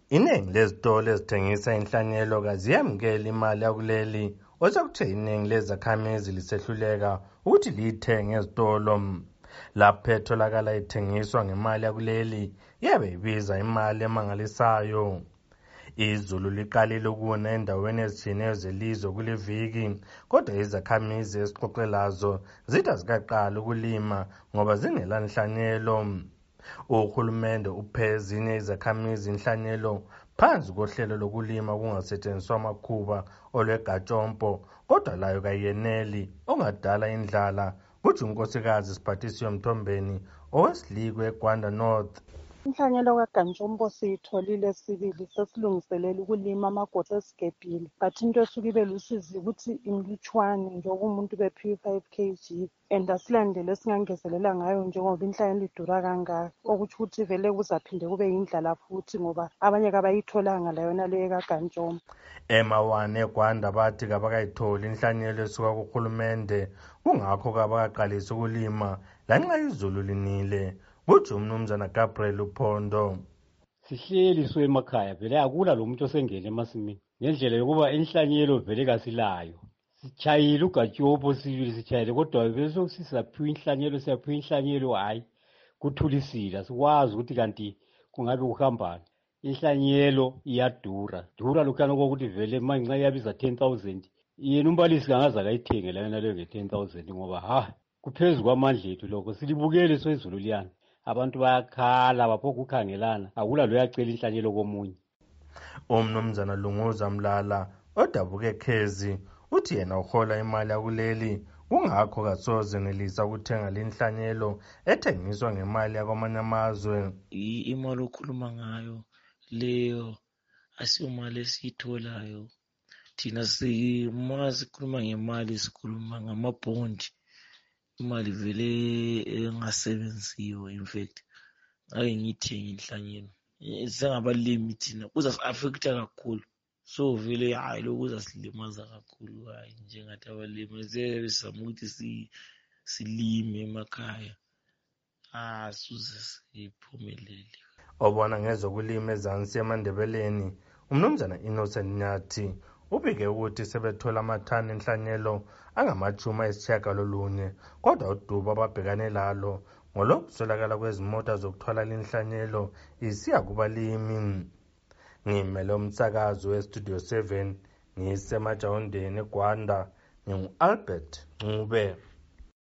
Iningi lezitolo ezithengisa inhlanyelo kaziyamukeli imali yakuleli osakuthe iningi lezakhamizi lisehluleka ukuthi liyithenge ezitolo. Lapho etholakala ithengiswa ngemali yakuleli yabe ibiza imali emangalisayo. Izulu liqalile ukuna endaweni ezitshiyeneyo zelizwe kule viki, kodwa izakhamizi esixoxe lazo zithi azikaqali ukulima ngoba zingela nhlanyelo. Uhulumende uphe ezinye izakhamizi inhlanyelo phansi kohlelo lokulima kungasetshenziswa amakhuba olwegatshompo, kodwa layo kayeneli ongadala indlala, kuthi unkosikazi Siphathisiwe Mthombeni owesilikwe eGwanda North. Inhlanyelo kaGantshombo siyitholile sibili, sesilungiselela ukulima amagoda esigebhile, but into esuke ibe lusizi ukuthi imlutshwane njengoba umuntu bephiwe 5 kg and asilandele esingangezelela ngayo njengoba inhlanyelo idura kangaka, okutsho ukuthi vele kuzaphinde kube yindlala futhi ngoba abanye kabayitholanga layona leyo kaGantshombo. Emawane eGwanda bathi kabakayitholi inhlanyelo esuka kuhulumende, kungakho kabakaqalisa ukulima lanxa izulu linile. Kuthi umnumzana Gabriel Uphondo, sihleli emakhaya vele akula lo muntu osengena emasimini ngendlela yokuba inhlanyelo vele kasilayo. Sichayile ugatshombo sibili sichayile, kodwa bese sisaphiwa inhlanyelo hayi kuthulisile, asikwazi ukuthi kanti kungabe kuhambani. Inhlanyelo iyadura lokhana kokuthi vele manje yabiza 10,000 yena umbalisi kangaza kayithenge lana leyo nge-10,000 ngoba kuphezulu kwamandla ethu lokho. Silibukele izulu liyana, abantu bayakhala baphoka ukukhangelana, akula lo yacela inhlanyelo komunye. Umnumzana Lunguza Mlala odabuke Khezi uthi yena uhola imali yakuleli, kungakho kasoze nelisa ukuthenga linhlanyelo ethengiswa ngemali yakwamanye amazwe. Imali okhuluma ngayo leyo asiyo mali esiyitholayo thina. Ma sikhuluma ngemali sikhuluma ngamabhondi, imali vele engasebenziyo. In fact ake ngiyithenge inhlanyelo sengabalimi thina kuza-affecta kakhulu, so vele hayi lokhu kuzasilimaza kakhulu. Hayi njengathi abalimi sizama ukuthi silime emakhaya, suze siphumelele. Obona ngezokulima ezansi eMandebeleni, umnumzana Innocent Nyathi ubike ukuthi sebethola amathani enhlanyelo angama-90, kodwa udubo ababhekane lalo ngolokuswelakala kwezimota zokuthwala linhlanyelo isiya kubalimi. Ngimele umsakazo weStudio 7 ngisemajawondeni eGwanda, ngingu-Albert Ncube.